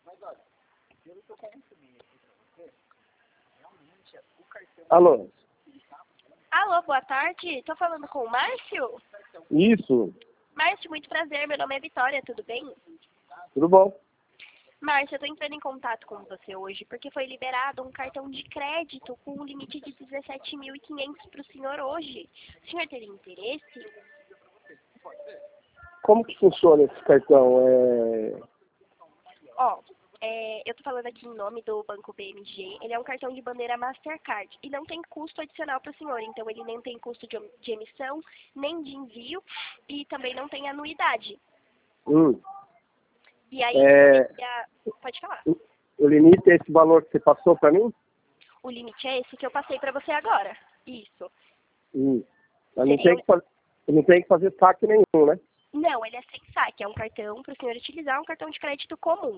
Alô? Alô, boa tarde. Tô falando com o Márcio? Isso, Márcio, muito prazer. Meu nome é Vitória, tudo bem? tudo bom? Márcio, eu tô entrando em contato com você hoje porque foi liberado um cartão de crédito com um limite de 17.500 para o senhor hoje. O senhor teria interesse? Como que funciona esse cartão? Ó, eu tô falando aqui em nome do Banco BMG. Ele é um cartão de bandeira Mastercard e não tem custo adicional para o senhor. Então, ele nem tem custo de emissão, nem de envio e também não tem anuidade. E aí, pode falar. O limite é esse valor que você passou para mim? O limite é esse que eu passei para você agora. Isso. Mas não tem que fazer saque nenhum, né? Não, ele é sem saque. É um cartão para o senhor utilizar, um cartão de crédito comum.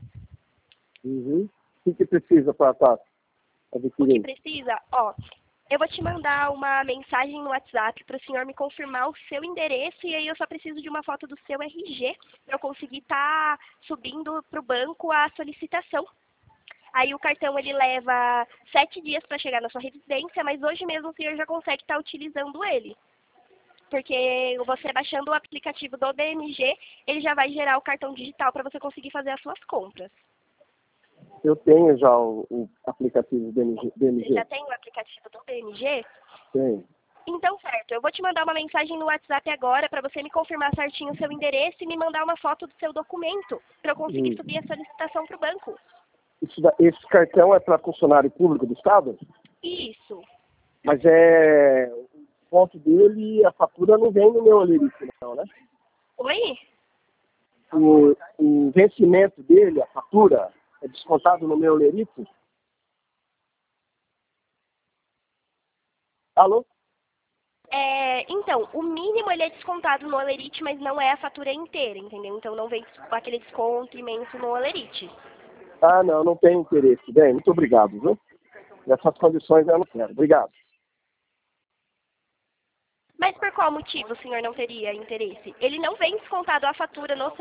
O que precisa para estar O que adquirindo? precisa? Ó, eu vou te mandar uma mensagem no WhatsApp para o senhor me confirmar o seu endereço e aí eu só preciso de uma foto do seu RG para eu conseguir estar subindo para o banco a solicitação. Aí o cartão ele leva 7 dias para chegar na sua residência, mas hoje mesmo o senhor já consegue estar utilizando ele. Porque você baixando o aplicativo do BMG, ele já vai gerar o cartão digital para você conseguir fazer as suas compras. Eu tenho já o aplicativo do BMG. Você já tem o aplicativo do BMG? Tenho. Então, certo. Eu vou te mandar uma mensagem no WhatsApp agora para você me confirmar certinho o seu endereço e me mandar uma foto do seu documento para eu conseguir subir a solicitação para o banco. Esse cartão é para funcionário público do Estado? Isso. Mas o ponto dele, a fatura não vem no meu Olerite, não, né? Oi? O vencimento dele, a fatura, é descontado no meu Olerite? Alô? Então, o mínimo ele é descontado no Olerite, mas não é a fatura inteira, entendeu? Então não vem aquele desconto imenso no Olerite. Ah, não tenho interesse. Bem, muito obrigado, viu? Nessas condições eu não quero. Obrigado. Mas por qual motivo o senhor não teria interesse? Ele não vem descontado a fatura no